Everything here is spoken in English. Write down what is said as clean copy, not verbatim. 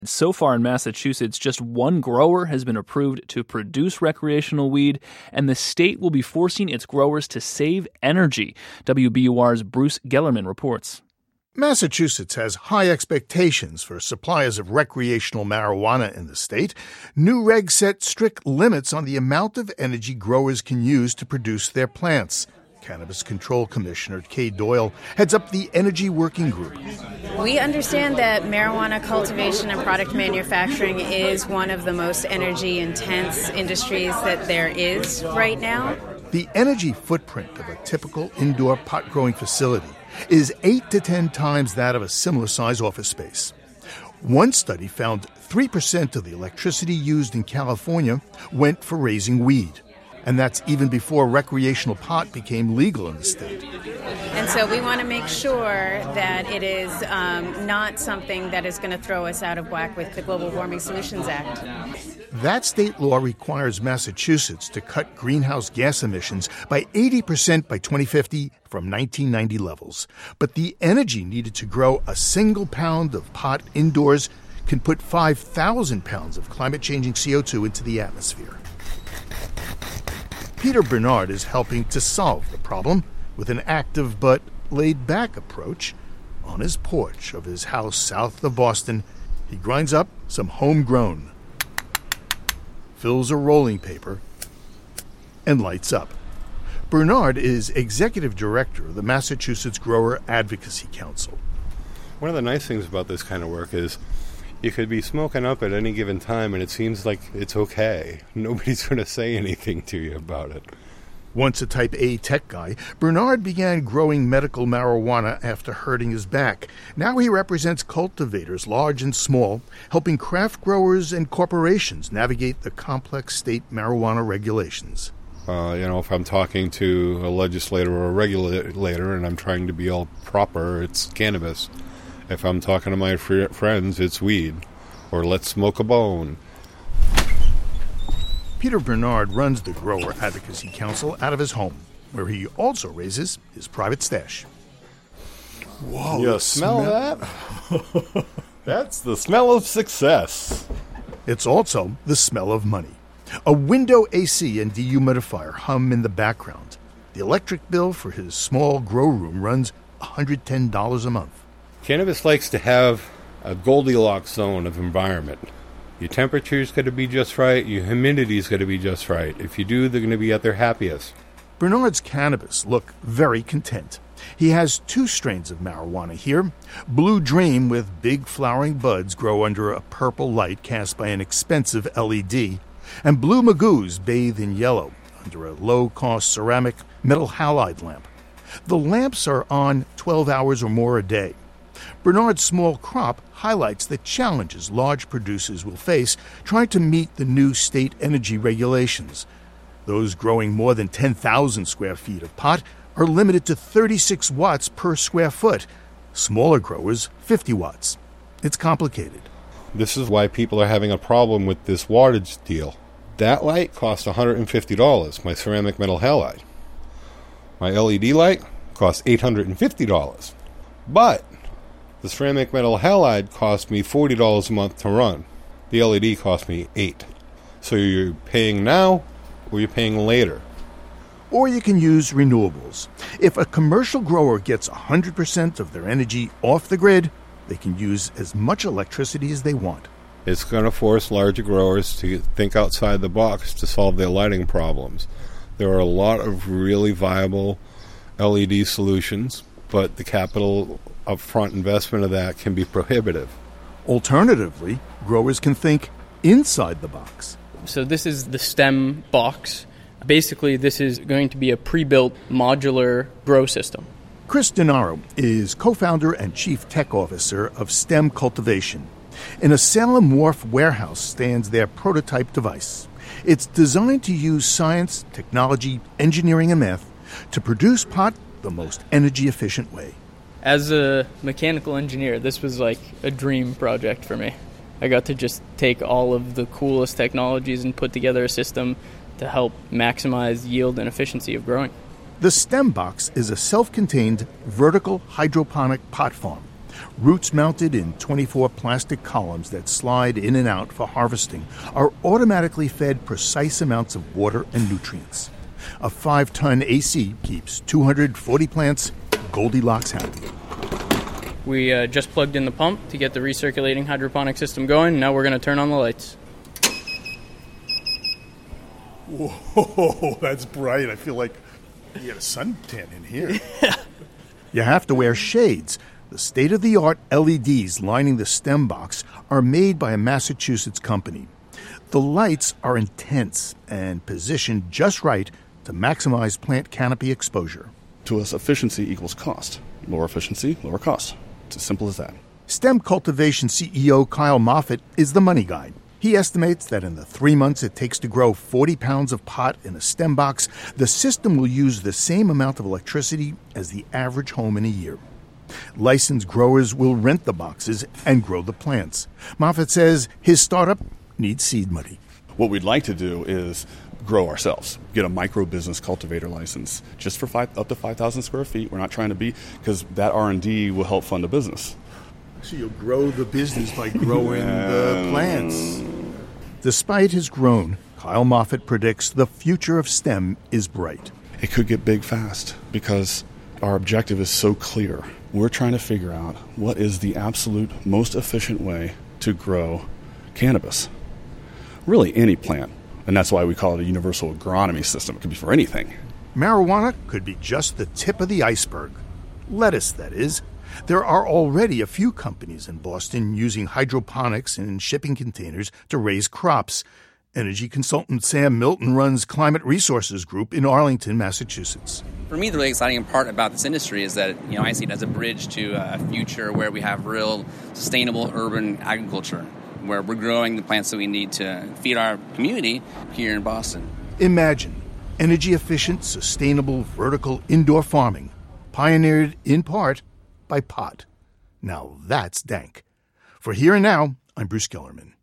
So far in Massachusetts, just one grower has been approved to produce recreational weed, and the state will be forcing its growers to save energy. WBUR's Bruce Gellerman reports. Massachusetts has high expectations for suppliers of recreational marijuana in the state. New regs set strict limits on the amount of energy growers can use to produce their plants. Cannabis Control Commissioner Kay Doyle heads up the Energy Working Group. We understand that marijuana cultivation and product manufacturing is one of the most energy-intense industries that there is right now. The energy footprint of a typical indoor pot-growing facility is 8 to 10 times that of a similar-size office space. One study found 3% of the electricity used in California went for raising weed. And that's even before recreational pot became legal in the state. And so we want to make sure that it is not something that is going to throw us out of whack with the Global Warming Solutions Act. That state law requires Massachusetts to cut greenhouse gas emissions by 80% by 2050 from 1990 levels. But the energy needed to grow a single pound of pot indoors can put 5,000 pounds of climate-changing CO2 into the atmosphere. Peter Bernard is helping to solve the problem with an active but laid-back approach. On his porch of his house south of Boston, he grinds up some homegrown, fills a rolling paper, and lights up. Bernard is executive director of the Massachusetts Grower Advocacy Council. One of the nice things about this kind of work is you could be smoking up at any given time and it seems like it's okay. Nobody's going to say anything to you about it. Once a type A tech guy, Bernard began growing medical marijuana after hurting his back. Now he represents cultivators, large and small, helping craft growers and corporations navigate the complex state marijuana regulations. If I'm talking to a legislator or a regulator and I'm trying to be all proper, it's cannabis. If I'm talking to my friends, it's weed. Or let's smoke a bone. Peter Bernard runs the Grower Advocacy Council out of his home, where he also raises his private stash. Whoa, you smell that? That's the smell of success. It's also the smell of money. A window AC and dehumidifier hum in the background. The electric bill for his small grow room runs $110 a month. Cannabis likes to have a Goldilocks zone of environment. Your temperature's got to be just right, your humidity's got to be just right. If you do, they're going to be at their happiest. Bernard's cannabis look very content. He has 2 strains of marijuana here. Blue Dream with big flowering buds grow under a purple light cast by an expensive LED, and Blue Magoos bathe in yellow under a low-cost ceramic metal halide lamp. The lamps are on 12 hours or more a day. Bernard's small crop highlights the challenges large producers will face trying to meet the new state energy regulations. Those growing more than 10,000 square feet of pot are limited to 36 watts per square foot. Smaller growers, 50 watts. It's complicated. This is why people are having a problem with this wattage deal. That light costs $150, my ceramic metal halide. My LED light costs $850. But the ceramic metal halide cost me $40 a month to run. The LED cost me $8. So you're paying now or you're paying later. Or you can use renewables. If a commercial grower gets 100% of their energy off the grid, they can use as much electricity as they want. It's going to force larger growers to think outside the box to solve their lighting problems. There are a lot of really viable LED solutions, but the capital upfront investment of that can be prohibitive. Alternatively, growers can think inside the box. So this is the STEM box. Basically, this is going to be a pre-built modular grow system. Chris Denaro is co-founder and chief tech officer of STEM Cultivation. In a Salem Wharf warehouse stands their prototype device. It's designed to use science, technology, engineering, and math to produce pot the most energy-efficient way. As a mechanical engineer, this was like a dream project for me. I got to just take all of the coolest technologies and put together a system to help maximize yield and efficiency of growing. The STEM box is a self-contained vertical hydroponic pot farm. Roots mounted in 24 plastic columns that slide in and out for harvesting are automatically fed precise amounts of water and nutrients. A 5-ton AC keeps 240 plants Goldilocks happy. We just plugged in the pump to get the recirculating hydroponic system going. Now we're going to turn on the lights. Whoa, that's bright. I feel like you got a suntan in here. You have to wear shades. The state-of-the-art LEDs lining the stem box are made by a Massachusetts company. The lights are intense and positioned just right to maximize plant canopy exposure. To us, efficiency equals cost. Lower efficiency, lower cost. It's as simple as that. Stem cultivation CEO Kyle Moffitt is the money guy. He estimates that in the 3 months it takes to grow 40 pounds of pot in a stem box, the system will use the same amount of electricity as the average home in a year. Licensed growers will rent the boxes and grow the plants. Moffitt says his startup needs seed money. What we'd like to do is grow ourselves, get a micro-business cultivator license just for up to 5,000 square feet. We're not trying to be, because that R&D will help fund the business. So you'll grow the business by growing the plants. Despite his groan, Kyle Moffitt predicts the future of STEM is bright. It could get big fast because our objective is so clear. We're trying to figure out what is the absolute most efficient way to grow cannabis. Really any plant. And that's why we call it a universal agronomy system. It could be for anything. Marijuana could be just the tip of the iceberg. Lettuce, that is. There are already a few companies in Boston using hydroponics in shipping containers to raise crops. Energy consultant Sam Milton runs Climate Resources Group in Arlington, Massachusetts. For me, the really exciting part about this industry is that I see it as a bridge to a future where we have real sustainable urban agriculture, where we're growing the plants that we need to feed our community here in Boston. Imagine energy-efficient, sustainable, vertical indoor farming, pioneered in part by pot. Now that's dank. For Here and Now, I'm Bruce Gellerman.